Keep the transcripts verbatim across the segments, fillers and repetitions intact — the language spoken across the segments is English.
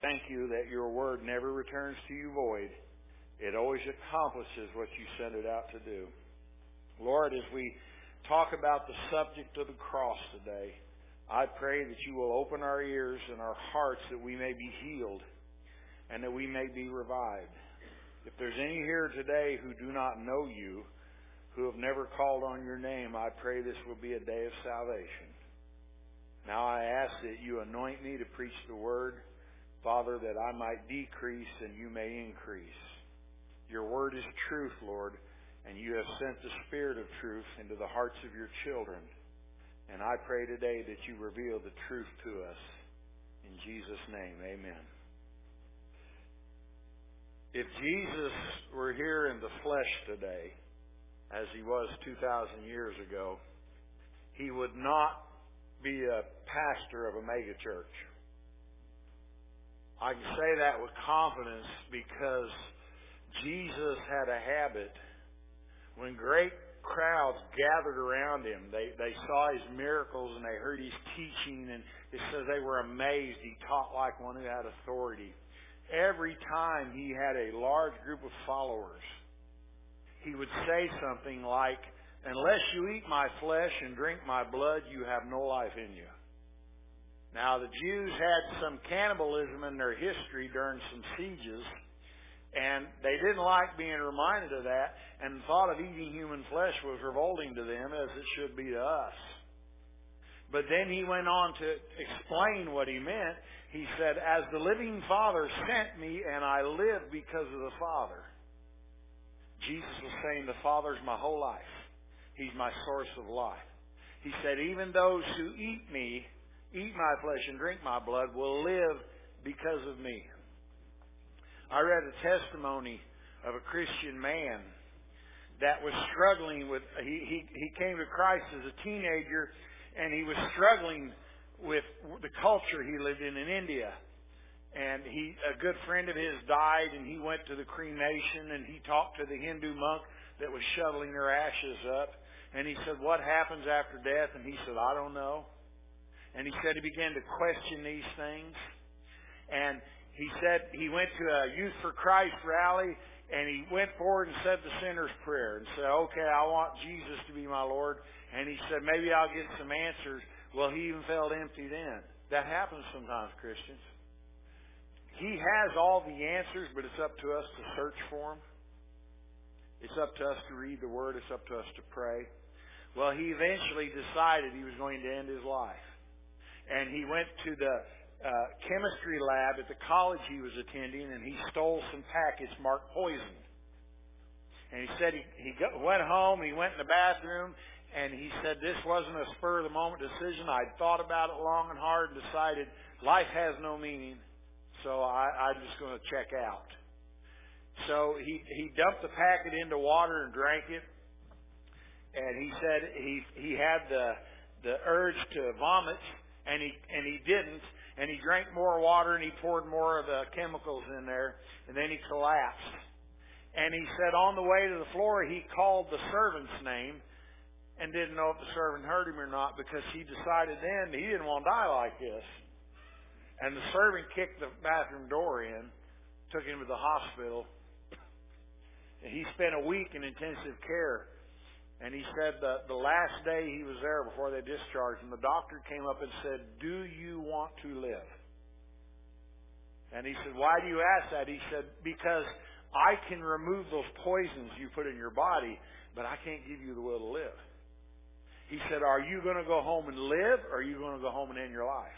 Thank you that your word never returns to you void. It always accomplishes what you send it out to do. Lord, as we talk about the subject of the cross today, I pray that you will open our ears and our hearts that we may be healed and that we may be revived. If there's any here today who do not know you, who have never called on your name, I pray this will be a day of salvation. Now I ask that you anoint me to preach the word, Father, that I might decrease and you may increase. Your word is truth, Lord, and you have sent the Spirit of truth into the hearts of your children. And I pray today that you reveal the truth to us. In Jesus' name, amen. If Jesus were here in the flesh today, as he was two thousand years ago, he would not be a pastor of a megachurch. I can say that with confidence because Jesus had a habit. When great crowds gathered around him, they, they saw his miracles and they heard his teaching, and it says they were amazed. He taught like one who had authority. Every time he had a large group of followers, he would say something like, "Unless you eat my flesh and drink my blood, you have no life in you." Now, the Jews had some cannibalism in their history during some sieges, and they didn't like being reminded of that, and the thought of eating human flesh was revolting to them, as it should be to us. But then he went on to explain what he meant. He said, "As the living Father sent me, and I live because of the Father." Jesus was saying, the Father's my whole life. He's my source of life. He said, even those who eat me, eat my flesh and drink my blood, will live because of me. I read a testimony of a Christian man that was struggling with, he, he, he came to Christ as a teenager, and he was struggling with the culture he lived in in India. And he, a good friend of his died, and he went to the cremation, and he talked to the Hindu monk that was shoveling their ashes up. And he said, "What happens after death?" And he said, "I don't know." And he said he began to question these things. And he said he went to a Youth for Christ rally, and he went forward and said the sinner's prayer and said, "Okay, I want Jesus to be my Lord." And he said, "Maybe I'll get some answers." Well, he even felt empty then. That happens sometimes, Christians. He has all the answers, but it's up to us to search for them. It's up to us to read the Word. It's up to us to pray. Well, he eventually decided he was going to end his life. And he went to the uh, chemistry lab at the college he was attending, and he stole some packets marked poison. And he said he, he got, went home, he went in the bathroom, and he said this wasn't a spur-of-the-moment decision. I'd thought about it long and hard and decided life has no meaning. So I, I'm just going to check out. So he, he dumped the packet into water and drank it. And he said he he had the the urge to vomit, and he and he didn't. And he drank more water, and he poured more of the chemicals in there, and then he collapsed. And he said on the way to the floor, he called the servant's name and didn't know if the servant heard him or not, because he decided then he didn't want to die like this. And the servant kicked the bathroom door in, took him to the hospital. And he spent a week in intensive care. And he said that the last day he was there before they discharged him, the doctor came up and said, "Do you want to live?" And he said, "Why do you ask that?" He said, "Because I can remove those poisons you put in your body, but I can't give you the will to live." He said, "Are you going to go home and live, or are you going to go home and end your life?"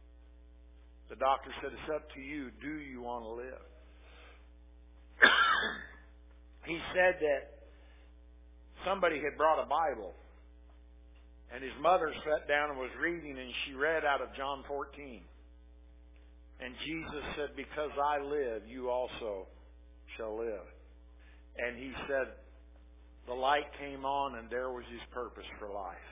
The doctor said, "It's up to you. Do you want to live?" He said that somebody had brought a Bible, and his mother sat down and was reading, and she read out of John fourteen. And Jesus said, "Because I live, you also shall live." And he said, the light came on, and there was his purpose for life.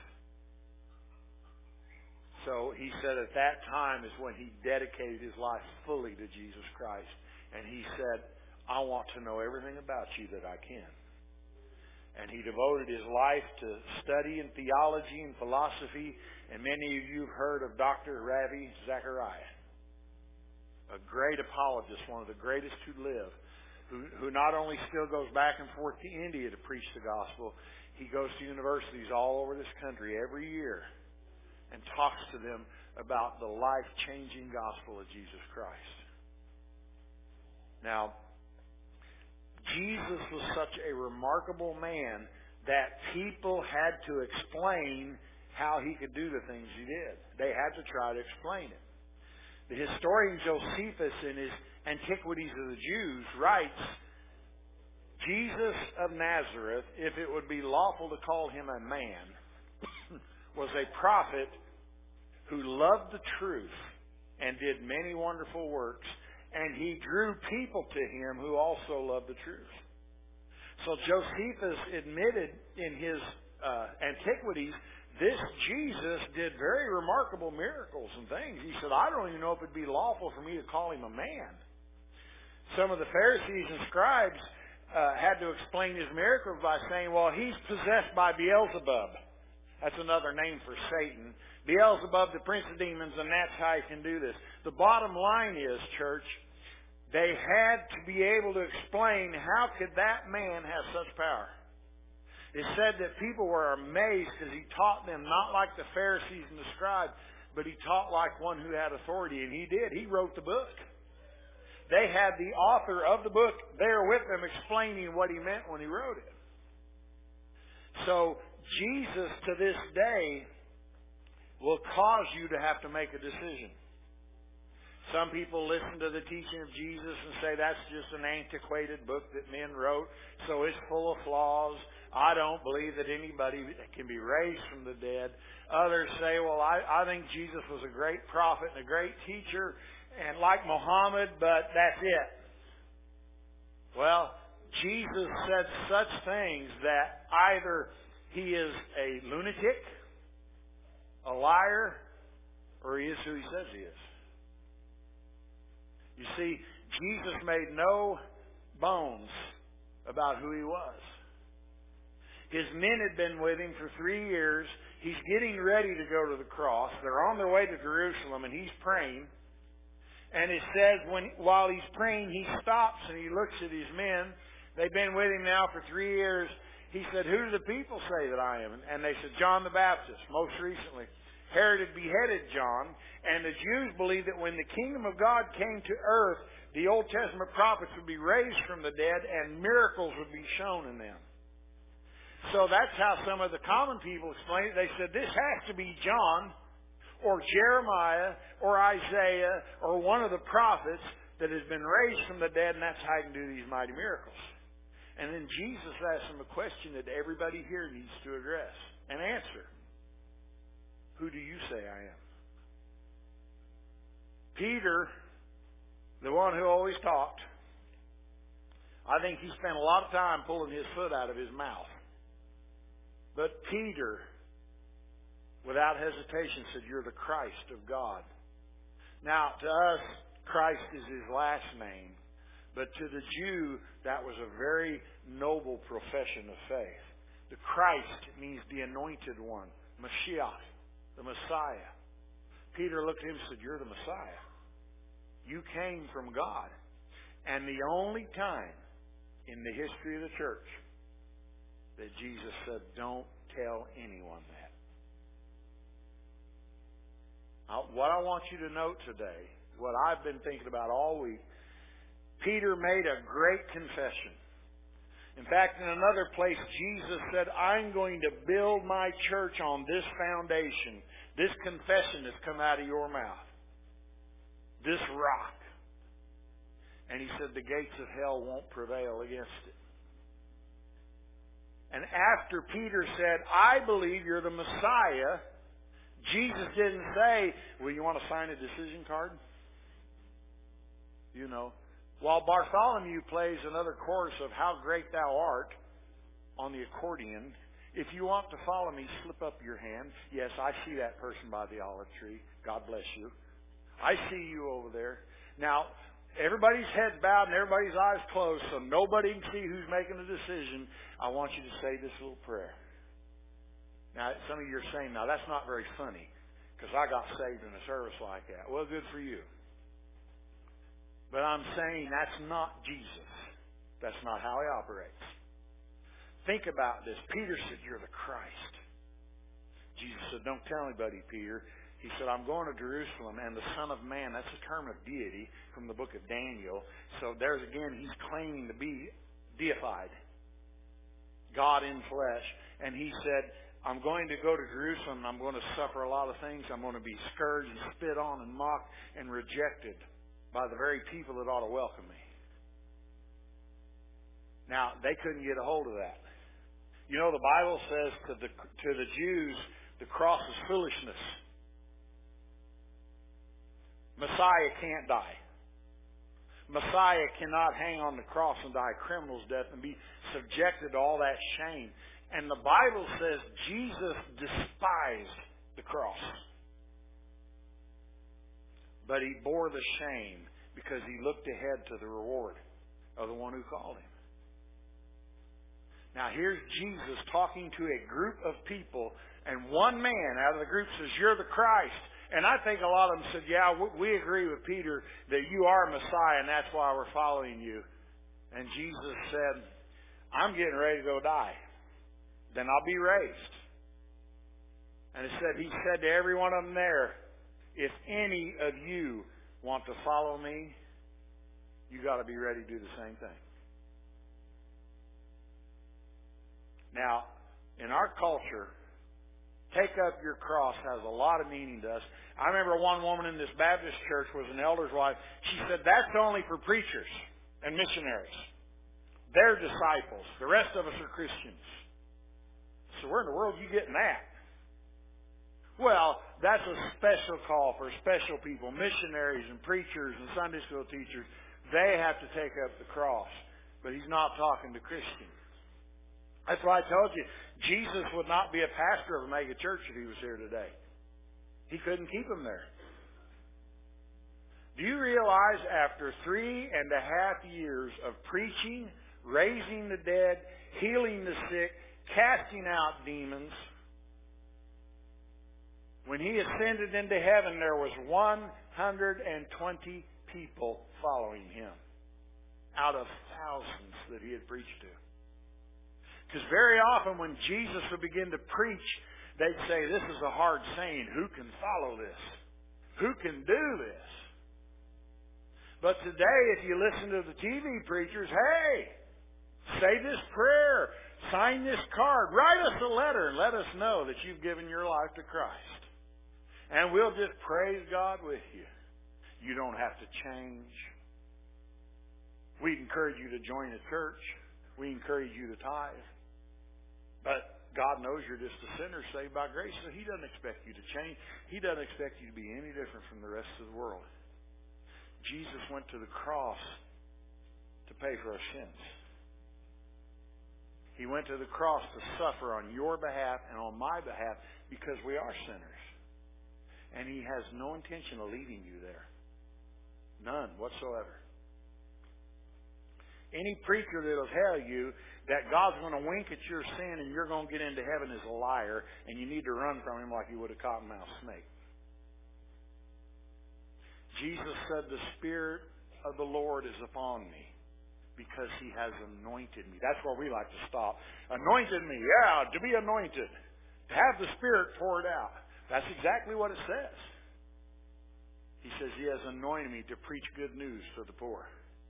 So he said at that time is when he dedicated his life fully to Jesus Christ. And he said, "I want to know everything about you that I can." And he devoted his life to studying theology and philosophy. And many of you have heard of Doctor Ravi Zacharias. a great apologist, one of the greatest who live, who, who not only still goes back and forth to India to preach the gospel, he goes to universities all over this country every year and talks to them about the life-changing gospel of Jesus Christ. Now, Jesus was such a remarkable man that people had to explain how he could do the things he did. They had to try to explain it. The historian Josephus, in his Antiquities of the Jews, writes, Jesus of Nazareth, if it would be lawful to call him a man, was a prophet who loved the truth and did many wonderful works, and he drew people to him who also loved the truth. So Josephus admitted in his uh, Antiquities, this Jesus did very remarkable miracles and things. He said, I don't even know if it'd be lawful for me to call him a man. Some of the Pharisees and scribes uh, had to explain his miracles by saying, well, he's possessed by Beelzebub. That's another name for Satan. Beelzebub, the prince of demons, and that's how he can do this. The bottom line is, church, they had to be able to explain how could that man have such power. It said that people were amazed because he taught them not like the Pharisees and the scribes, but he taught like one who had authority, and he did. He wrote the book. They had the author of the book there with them explaining what he meant when he wrote it. So Jesus to this day will cause you to have to make a decision. Some people listen to the teaching of Jesus and say that's just an antiquated book that men wrote, so it's full of flaws. I don't believe that anybody can be raised from the dead. Others say, well, I, I think Jesus was a great prophet and a great teacher, and like Muhammad, but that's it. Well, Jesus said such things that either he is a lunatic, a liar, or he is who he says he is. You see, Jesus made no bones about who he was. His men had been with him for three years. He's getting ready to go to the cross. They're on their way to Jerusalem, and he's praying. And it says, when while he's praying, he stops and he looks at his men. They've been with him now for three years. He said, who do the people say that I am? And they said, John the Baptist, most recently. Herod had beheaded John, and the Jews believed that when the kingdom of God came to earth, the Old Testament prophets would be raised from the dead and miracles would be shown in them. So that's how some of the common people explained it. They said, this has to be John or Jeremiah or Isaiah or one of the prophets that has been raised from the dead, and that's how he can do these mighty miracles. And then Jesus asked them a question that everybody here needs to address and answer. Who do you say I am? Peter, the one who always talked, I think he spent a lot of time pulling his foot out of his mouth. But Peter, without hesitation, said, you're the Christ of God. Now, to us, Christ is his last name. But to the Jew, that was a very noble profession of faith. The Christ means the anointed one, Mashiach, the Messiah. Peter looked at him and said, you're the Messiah. You came from God. And the only time in the history of the church that Jesus said, don't tell anyone that. Now, what I want you to note today, what I've been thinking about all week, Peter made a great confession. In fact, in another place, Jesus said, I'm going to build my church on this foundation. This confession has come out of your mouth. This rock. And he said, the gates of hell won't prevail against it. And after Peter said, I believe you're the Messiah, Jesus didn't say, well, you want to sign a decision card? You know. While Bartholomew plays another chorus of How Great Thou Art on the accordion, if you want to follow me, slip up your hand. Yes, I see that person by the olive tree. God bless you. I see you over there. Now, everybody's heads bowed and everybody's eyes closed, so nobody can see who's making the decision. I want you to say this little prayer. Now, some of you are saying, now, that's not very funny, because I got saved in a service like that. Well, good for you. But I'm saying that's not Jesus. That's not how He operates. Think about this. Peter said, "You're the Christ." Jesus said, "Don't tell anybody, Peter." He said, "I'm going to Jerusalem, and the Son of Man," that's a term of deity from the book of Daniel. So there's again, He's claiming to be deified, God in flesh. And He said, "I'm going to go to Jerusalem, and I'm going to suffer a lot of things. I'm going to be scourged and spit on and mocked and rejected by the very people that ought to welcome me." Now, they couldn't get a hold of that. You know, the Bible says to the, to the Jews, the cross is foolishness. Messiah can't die. Messiah cannot hang on the cross and die a criminal's death and be subjected to all that shame. And the Bible says Jesus despised the cross. But He bore the shame because He looked ahead to the reward of the one who called Him. Now here's Jesus talking to a group of people, and one man out of the group says, "You're the Christ." And I think a lot of them said, "Yeah, we agree with Peter that you are Messiah, and that's why we're following you." And Jesus said, "I'm getting ready to go die. Then I'll be raised." And it said, He said to every one of them there, "If any of you want to follow me, you got to be ready to do the same thing." Now, in our culture, take up your cross has a lot of meaning to us. I remember one woman in this Baptist church was an elder's wife. She said, "That's only for preachers and missionaries. They're disciples. The rest of us are Christians." So where in the world are you getting that? Well, that's a special call for special people, missionaries and preachers and Sunday school teachers. They have to take up the cross. But He's not talking to Christians. That's why I told you, Jesus would not be a pastor of a mega church if He was here today. He couldn't keep them there. Do you realize after three and a half years of preaching, raising the dead, healing the sick, casting out demons, when He ascended into heaven, there was one hundred twenty people following Him out of thousands that He had preached to. Because very often when Jesus would begin to preach, they'd say, "This is a hard saying. Who can follow this? Who can do this?" But today, if you listen to the T V preachers, hey, say this prayer, sign this card, write us a letter, and let us know that you've given your life to Christ. And we'll just praise God with you. You don't have to change. We'd encourage you to join a church. We encourage you to tithe. But God knows you're just a sinner saved by grace, so He doesn't expect you to change. He doesn't expect you to be any different from the rest of the world. Jesus went to the cross to pay for our sins. He went to the cross to suffer on your behalf and on my behalf because we are sinners. And He has no intention of leaving you there. None whatsoever. Any preacher that'll tell you that God's going to wink at your sin and you're going to get into heaven is a liar, and you need to run from him like you would a cottonmouth snake. Jesus said, "The Spirit of the Lord is upon me because He has anointed me." That's where we like to stop. Anointed me, yeah, to be anointed. To have the Spirit poured out. That's exactly what it says. He says He has anointed me to preach good news to the poor.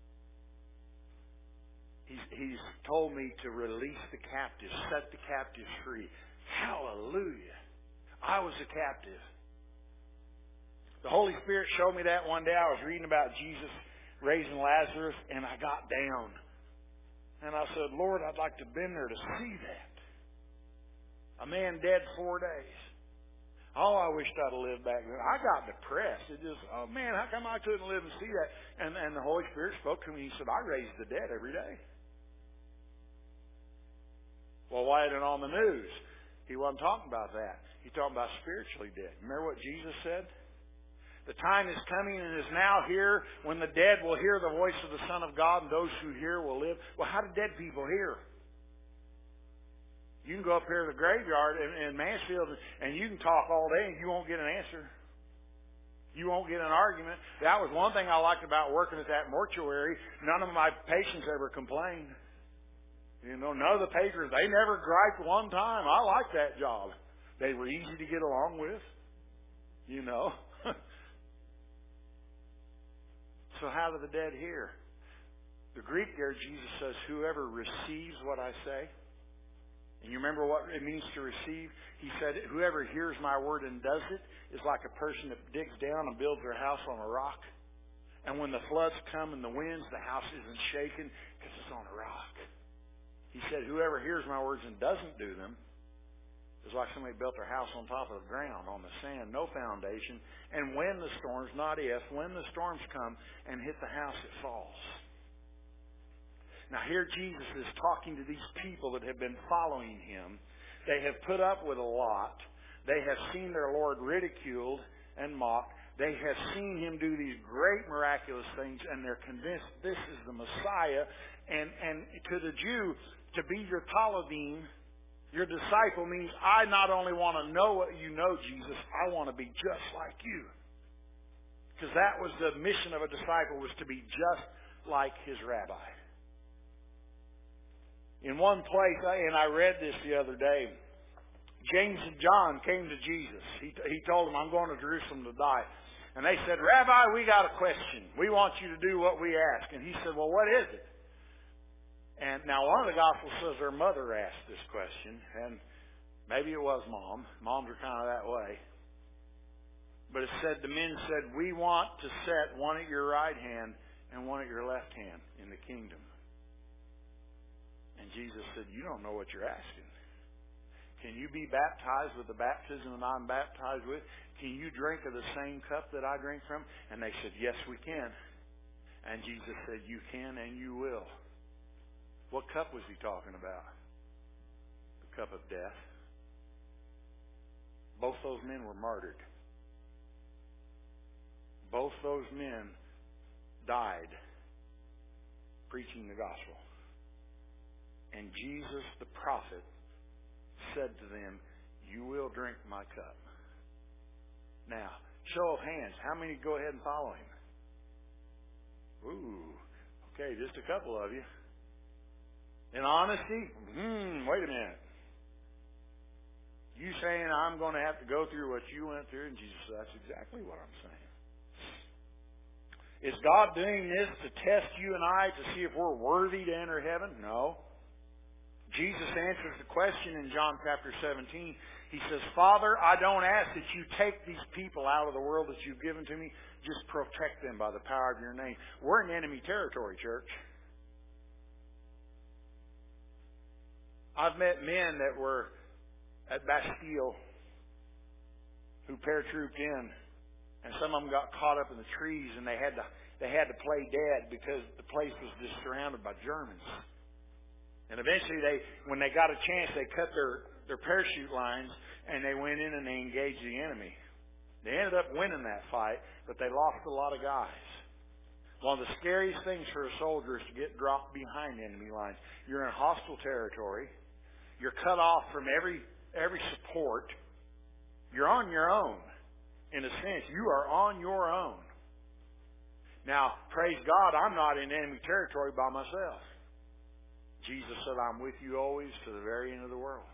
He's, he's told me to release the captives, set the captives free. Hallelujah. I was a captive. The Holy Spirit showed me that one day. I was reading about Jesus raising Lazarus, and I got down. And I said, "Lord, I'd like to have been there to see that. A man dead four days. Oh, I wished I'd have lived back then." I got depressed. It just, oh man, how come I couldn't live and see that? And, and the Holy Spirit spoke to me. He said, "I raise the dead every day." Well, why isn't it on the news? He wasn't talking about that. He talking about spiritually dead. Remember what Jesus said? The time is coming and is now here when the dead will hear the voice of the Son of God, and those who hear will live. Well, how do dead people hear? You can go up here to the graveyard in, in Mansfield and you can talk all day and you won't get an answer. You won't get an argument. That was one thing I liked about working at that mortuary. None of my patients ever complained. You know, none of the patrons, they never griped one time. I liked that job. They were easy to get along with, you know. So how do the dead hear? The Greek there, Jesus says, whoever receives what I say. And you remember what it means to receive? He said, whoever hears my word and does it is like a person that digs down and builds their house on a rock. And when the floods come and the winds, the house isn't shaken because it's on a rock. He said, whoever hears my words and doesn't do them is like somebody built their house on top of the ground, on the sand, no foundation. And when the storms, not if, when the storms come and hit the house, it falls. Now here Jesus is talking to these people that have been following him. They have put up with a lot. They have seen their Lord ridiculed and mocked. They have seen him do these great miraculous things, and they're convinced this is the Messiah. And, and to the Jew, to be your Talmudim, your disciple, means I not only want to know what you know, Jesus, I want to be just like you. Because that was the mission of a disciple, was to be just like his rabbi. In one place, and I read this the other day, James and John came to Jesus. He, he told them, I'm going to Jerusalem to die. And they said, Rabbi, we got a question. We want you to do what we ask. And he said, well, what is it? And now one of the Gospels says their mother asked this question. And maybe it was Mom. Moms are kind of that way. But it said, the men said, we want to set one at your right hand and one at your left hand in the kingdom. And Jesus said, you don't know what you're asking. Can you be baptized with the baptism that I'm baptized with? Can you drink of the same cup that I drink from? And they said, yes, we can. And Jesus said, you can and you will. What cup was he talking about? The cup of death. Both those men were martyred. Both those men died preaching the gospel. And Jesus, the prophet, said to them, you will drink my cup. Now, show of hands, how many go ahead and follow him? Ooh, okay, just a couple of you. In honesty, hmm, wait a minute. You saying I'm going to have to go through what you went through? And Jesus said, that's exactly what I'm saying. Is God doing this to test you and I to see if we're worthy to enter heaven? No. Jesus answers the question in John chapter seventeen. He says, Father, I don't ask that you take these people out of the world that you've given to me. Just protect them by the power of your name. We're in enemy territory, church. I've met men that were at Bastille who paratrooped in, and some of them got caught up in the trees, and they had to they had to play dead because the place was just surrounded by Germans. And eventually, they, when they got a chance, they cut their, their parachute lines, and they went in and they engaged the enemy. They ended up winning that fight, but they lost a lot of guys. One of the scariest things for a soldier is to get dropped behind enemy lines. You're in hostile territory. You're cut off from every every support. You're on your own. In a sense, you are on your own. Now, praise God, I'm not in enemy territory by myself. Jesus said, I'm with you always to the very end of the world.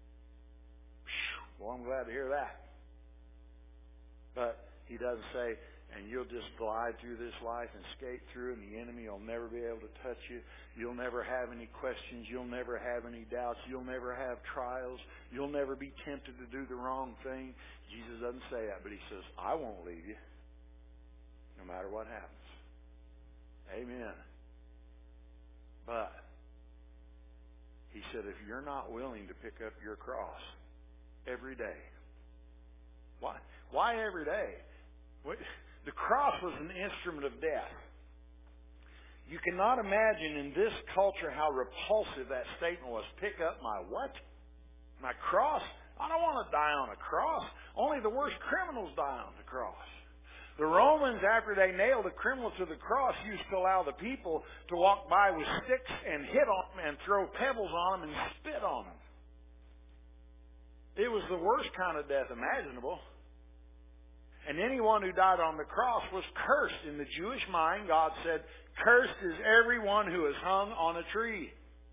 Well, I'm glad to hear that. But he doesn't say, and you'll just glide through this life and skate through, and the enemy will never be able to touch you. You'll never have any questions. You'll never have any doubts. You'll never have trials. You'll never be tempted to do the wrong thing. Jesus doesn't say that, but he says, I won't leave you no matter what happens. Amen. But he said, if you're not willing to pick up your cross every day. Why? Why every day? The cross was an instrument of death. You cannot imagine in this culture how repulsive that statement was. Pick up my what? My cross? I don't want to die on a cross. Only the worst criminals die on the cross. The Romans, after they nailed a criminal to the cross, used to allow the people to walk by with sticks and hit on them and throw pebbles on them and spit on them. It was the worst kind of death imaginable. And anyone who died on the cross was cursed. In the Jewish mind, God said, cursed is everyone who is hung on a tree.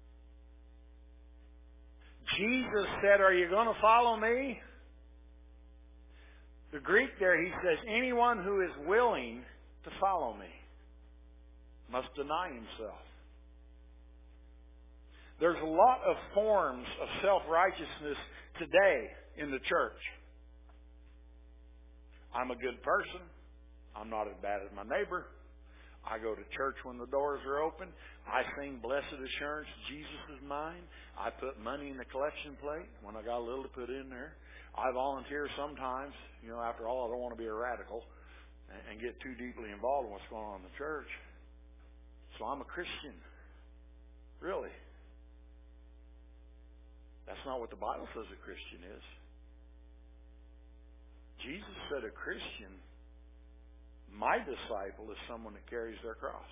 Jesus said, are you going to follow me? The Greek there, he says, anyone who is willing to follow me must deny himself. There's a lot of forms of self-righteousness today in the church. I'm a good person. I'm not as bad as my neighbor. I go to church when the doors are open. I sing Blessed Assurance, Jesus is mine. I put money in the collection plate when I got a little to put in there. I volunteer sometimes. You know, after all, I don't want to be a radical and get too deeply involved in what's going on in the church. So I'm a Christian. Really. That's not what the Bible says a Christian is. Jesus said a Christian, my disciple, is someone that carries their cross.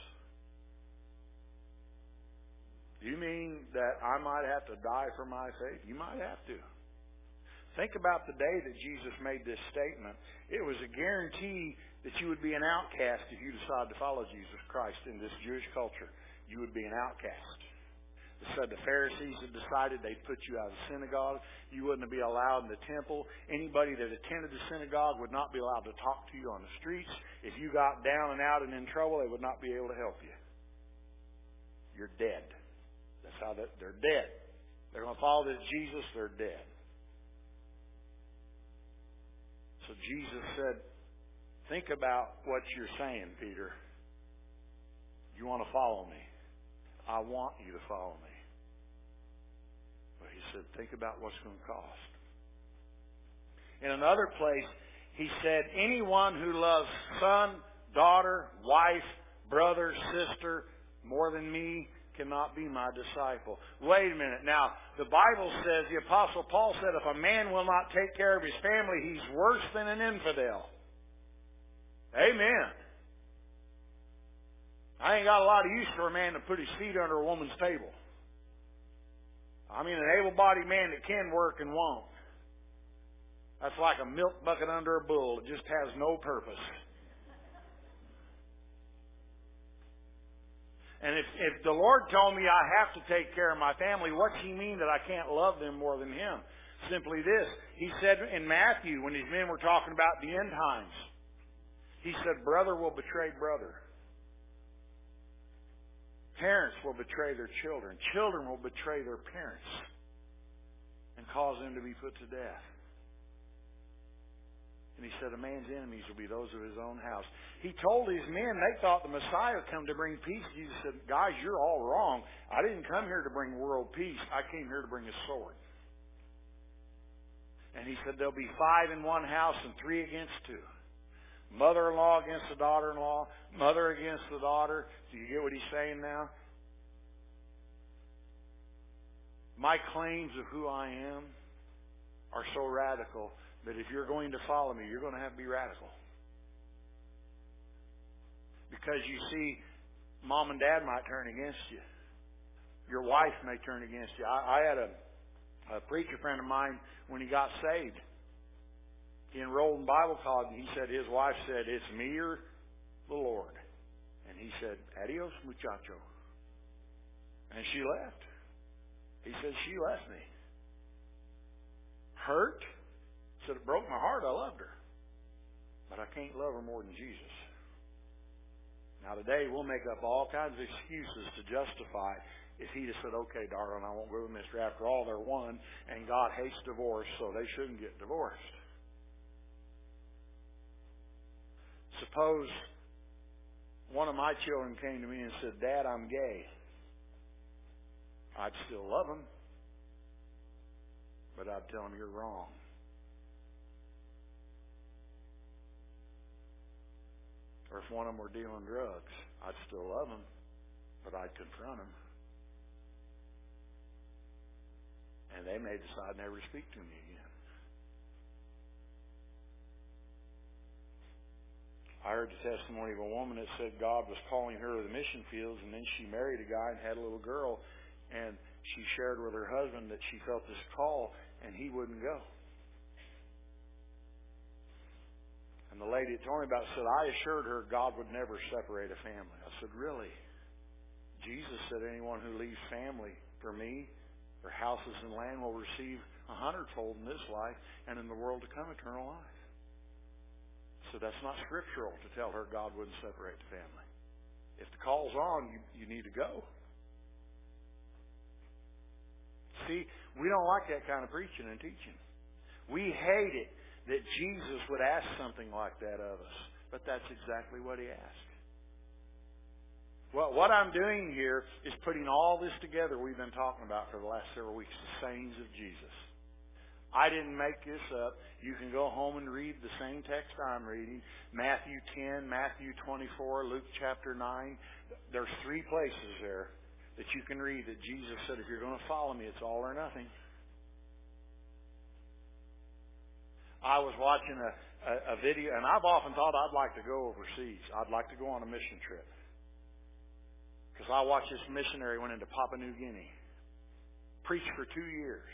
You mean that I might have to die for my faith? You might have to. Think about the day that Jesus made this statement. It was a guarantee that you would be an outcast if you decided to follow Jesus Christ in this Jewish culture. You would be an outcast. It said the Pharisees had decided they'd put you out of the synagogue. You wouldn't be allowed in the temple. Anybody that attended the synagogue would not be allowed to talk to you on the streets. If you got down and out and in trouble, they would not be able to help you. You're dead. That's how that, they're dead. They're going to follow this Jesus, they're dead. So Jesus said, think about what you're saying, Peter. You want to follow me? I want you to follow me. But he said, think about what's going to cost. In another place, he said, anyone who loves son, daughter, wife, brother, sister more than me cannot be my disciple. Wait a minute. Now, the Bible says, the Apostle Paul said, if a man will not take care of his family, he's worse than an infidel. Amen. I ain't got a lot of use for a man to put his feet under a woman's table. I mean, an able-bodied man that can work and won't. That's like a milk bucket under a bull. It just has no purpose. And if, if the Lord told me I have to take care of my family, what's He mean that I can't love them more than Him? Simply this. He said in Matthew, when these men were talking about the end times, He said, brother will betray brother. Parents will betray their children. Children will betray their parents and cause them to be put to death. And he said, a man's enemies will be those of his own house. He told his men, they thought the Messiah would come to bring peace. Jesus said, guys, you're all wrong. I didn't come here to bring world peace. I came here to bring a sword. And he said, there'll be five in one house and three against two. Mother-in-law against the daughter-in-law. Mother against the daughter. Do you get what he's saying now? My claims of who I am are so radical that if you're going to follow me, you're going to have to be radical. Because you see, mom and dad might turn against you. Your wife may turn against you. I, I had a, a preacher friend of mine when he got saved. He enrolled in Bible college, and he said his wife said, it's me or the Lord. And he said, adios, muchacho. And she left. He said, she left me. Hurt. Said, it broke my heart. I loved her. But I can't love her more than Jesus. Now today, we'll make up all kinds of excuses to justify if he just said, okay, darling, I won't go with Mister After all, they're one, and God hates divorce, so they shouldn't get divorced. Suppose one of my children came to me and said, Dad, I'm gay. I'd still love him, but I'd tell him you're wrong. Or if one of them were dealing drugs, I'd still love him, but I'd confront him. And they may decide never to speak to me again. I heard the testimony of a woman that said God was calling her to the mission fields, and then she married a guy and had a little girl, and she shared with her husband that she felt this call, and he wouldn't go. And the lady that told me about it said, I assured her God would never separate a family. I said, really? Jesus said anyone who leaves family for me, or houses and land, will receive a hundredfold in this life and in the world to come eternal life. So that's not scriptural to tell her God wouldn't separate the family. If the call's on, you, you need to go. See, we don't like that kind of preaching and teaching. We hate it that Jesus would ask something like that of us. But that's exactly what He asked. Well, what I'm doing here is putting all this together we've been talking about for the last several weeks, the sayings of Jesus. I didn't make this up. You can go home and read the same text I'm reading. Matthew ten, Matthew twenty-four, Luke chapter nine. There's three places there that you can read that Jesus said, if you're going to follow me, it's all or nothing. I was watching a, a, a video, and I've often thought I'd like to go overseas. I'd like to go on a mission trip. Because I watched this missionary went into Papua New Guinea. Preached for two years.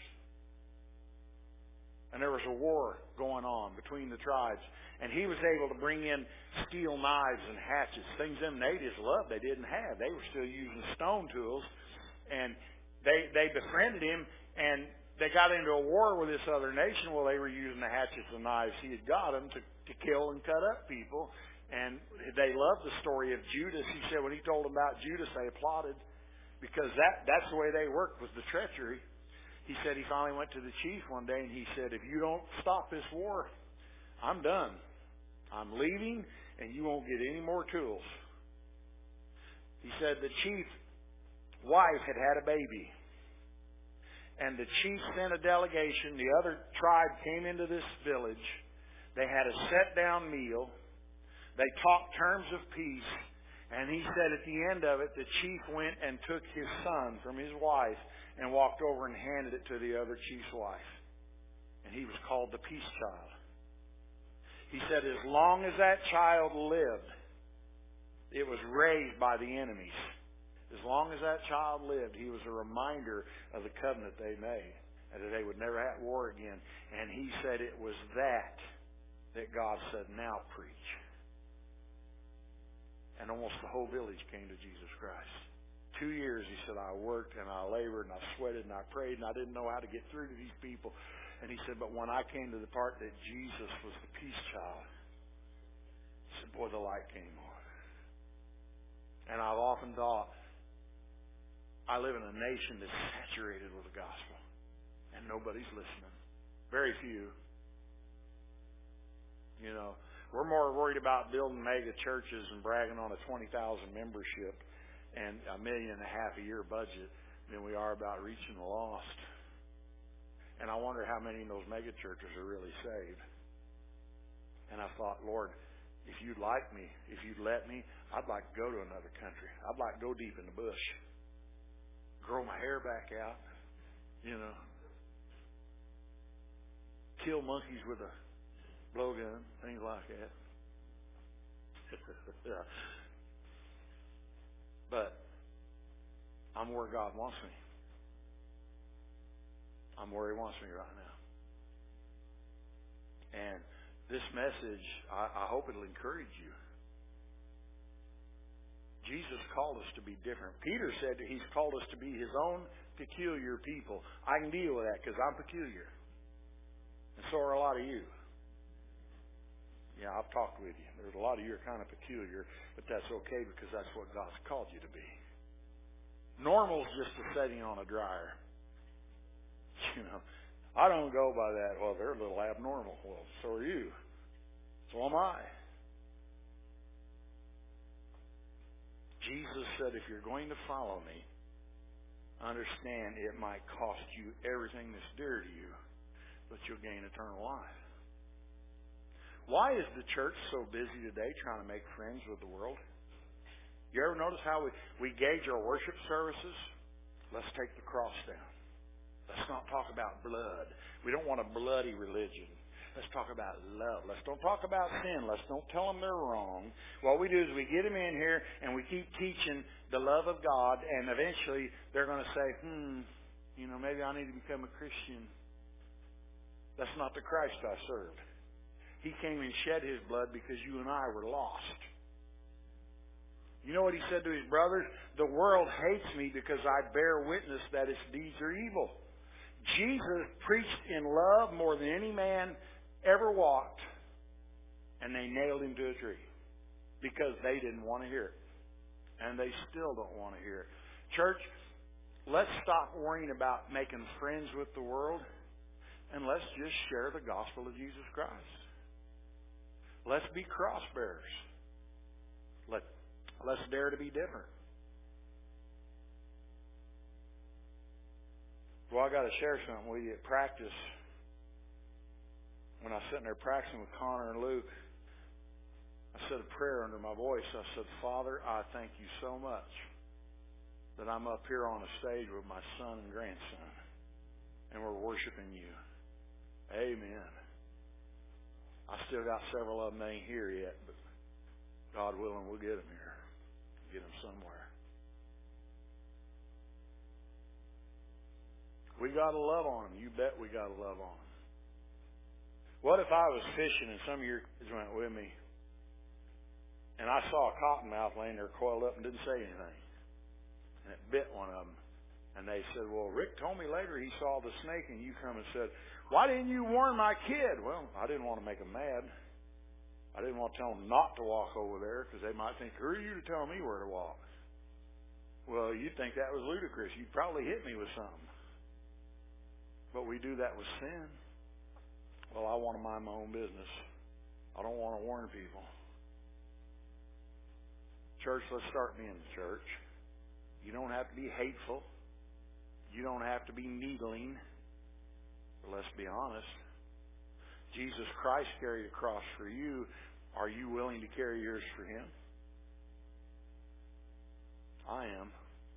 And there was a war going on between the tribes. And he was able to bring in steel knives and hatchets, things them natives loved they didn't have. They were still using stone tools. And they they befriended him, and they got into a war with this other nation. Well, they were using the hatchets and knives he had got them to, to kill and cut up people. And they loved the story of Judas. He said when he told them about Judas, they applauded. Because that that's the way they worked, was the treachery. He said he finally went to the chief one day and he said, if you don't stop this war, I'm done. I'm leaving and you won't get any more tools. He said the chief's wife had had a baby. And the chief sent a delegation. The other tribe came into this village. They had a set-down meal. They talked terms of peace. And he said at the end of it, the chief went and took his son from his wife and walked over and handed it to the other chief's wife. And he was called the peace child. He said as long as that child lived, it was raised by the enemies. As long as that child lived, he was a reminder of the covenant they made, and that they would never have war again. And he said it was that that God said, now preach. And almost the whole village came to Jesus Christ. Two years, he said, I worked and I labored and I sweated and I prayed and I didn't know how to get through to these people. And he said, but when I came to the part that Jesus was the peace child, he said, boy, the light came on. And I've often thought, I live in a nation that's saturated with the gospel. And nobody's listening. Very few. You know, we're more worried about building mega churches and bragging on a twenty thousand membership and a million and a half a year budget than we are about reaching the lost. And I wonder how many in those mega churches are really saved. And I thought, Lord, if you'd like me, if you'd let me, I'd like to go to another country. I'd like to go deep in the bush. Grow my hair back out, you know. Kill monkeys with a blowgun, things like that. Yeah. But I'm where God wants me. I'm where He wants me right now. And this message, I, I hope it'll encourage you. Jesus called us to be different. Peter said that He's called us to be His own peculiar people. I can deal with that because I'm peculiar. And so are a lot of you. Yeah, I've talked with you. There's a lot of you are kind of peculiar, but that's okay because that's what God's called you to be. Normal's just a setting on a dryer. You know, I don't go by that. Well, they're a little abnormal. Well, so are you. So am I. Jesus said, if you're going to follow me, understand it might cost you everything that's dear to you, but you'll gain eternal life. Why is the church so busy today trying to make friends with the world? You ever notice how we, we gauge our worship services? Let's take the cross down. Let's not talk about blood. We don't want a bloody religion. Let's talk about love. Let's don't talk about sin. Let's don't tell them they're wrong. What we do is we get them in here and we keep teaching the love of God, and eventually they're going to say, hmm, you know, maybe I need to become a Christian. That's not the Christ I serve. He came and shed His blood because you and I were lost. You know what He said to His brothers? The world hates me because I bear witness that its deeds are evil. Jesus preached in love more than any man ever walked, and they nailed Him to a tree because they didn't want to hear it. And they still don't want to hear it. Church, let's stop worrying about making friends with the world, and let's just share the gospel of Jesus Christ. Let's be cross bearers. Let, let's dare to be different. Well, I got to share something with you. At practice, when I was sitting there practicing with Connor and Luke, I said a prayer under my voice. I said, Father, I thank you so much that I'm up here on a stage with my son and grandson, and we're worshiping you. Amen. I still got several of them that ain't here yet, but God willing, we'll get them here. Get them somewhere. We got to love on them. You bet we got to love on them. What if I was fishing and some of your kids went with me, and I saw a cottonmouth laying there coiled up and didn't say anything, and it bit one of them, and they said, well, Rick told me later he saw the snake, and you come and said, why didn't you warn my kid? Well, I didn't want to make them mad. I didn't want to tell them not to walk over there because they might think, who are you to tell me where to walk? Well, you'd think that was ludicrous. You'd probably hit me with something. But we do that with sin. Well, I want to mind my own business. I don't want to warn people. Church, let's start being the church. You don't have to be hateful. You don't have to be needling. But let's be honest. Jesus Christ carried a cross for you. Are you willing to carry yours for Him? I am.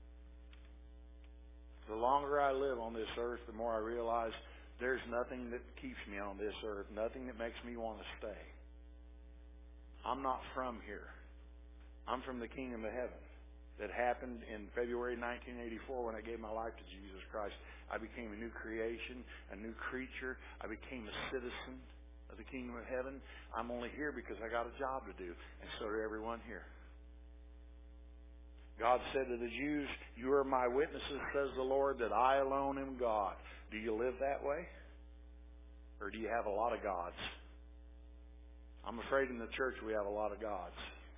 The longer I live on this earth, the more I realize there's nothing that keeps me on this earth, nothing that makes me want to stay. I'm not from here. I'm from the kingdom of heaven. That happened in February nineteen eighty-four when I gave my life to Jesus Christ. I became a new creation, a new creature. I became a citizen of the kingdom of heaven. I'm only here because I got a job to do, and so did everyone here. God said to the Jews, you are my witnesses, says the Lord, that I alone am God. Do you live that way? Or do you have a lot of gods? I'm afraid in the church we have a lot of gods.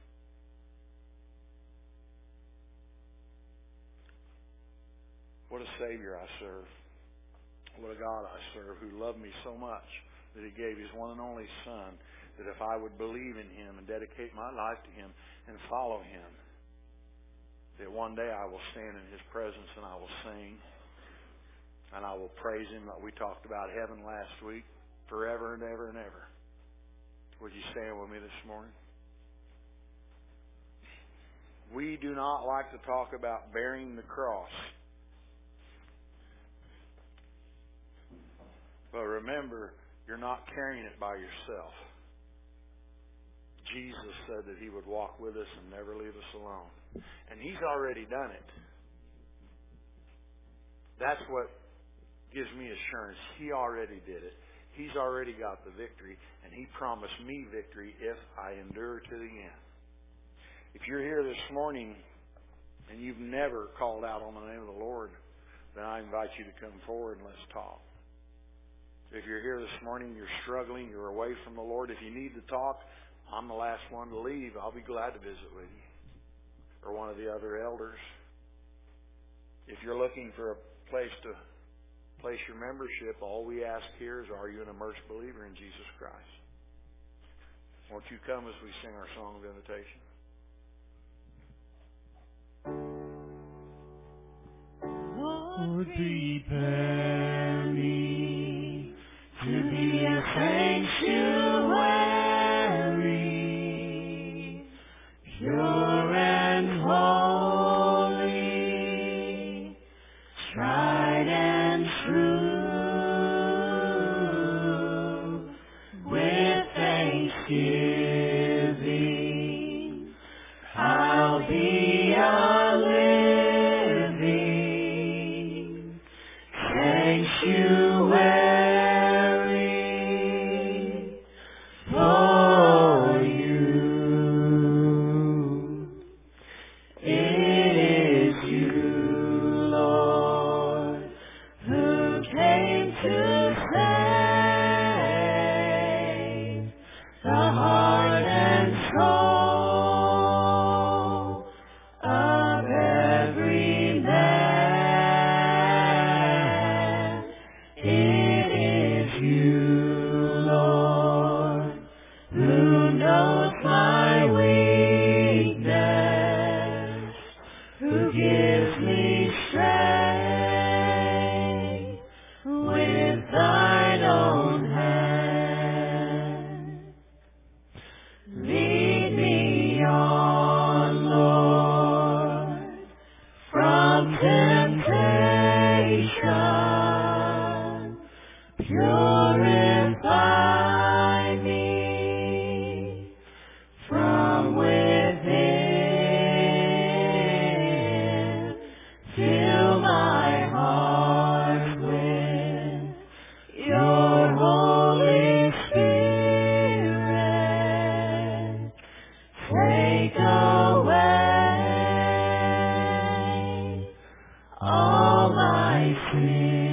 What a Savior I serve. What a God I serve who loved me so much that He gave His one and only Son, that if I would believe in Him and dedicate my life to Him and follow Him, that one day I will stand in His presence and I will sing and I will praise Him. We talked about heaven last week, forever and ever and ever. Would you stand with me this morning? We do not like to talk about bearing the cross. But remember, you're not carrying it by yourself. Jesus said that He would walk with us and never leave us alone. And He's already done it. That's what gives me assurance. He already did it. He's already got the victory. And He promised me victory if I endure to the end. If you're here this morning and you've never called out on the name of the Lord, then I invite you to come forward and let's talk. If you're here this morning, you're struggling, you're away from the Lord, if you need to talk, I'm the last one to leave. I'll be glad to visit with you or one of the other elders. If you're looking for a place to place your membership, all we ask here is, are you an immersed believer in Jesus Christ? Won't you come as we sing our song of invitation? Lord, prepare me to be a sanctuary, pure and holy, tried and true, with thanksgiving, I'll be a living sanctuary. who gives me strength with thine own hand. Lead me on, Lord, from temptation. Purify me from within. Fill my heart with your Holy Spirit. Take away all my sins.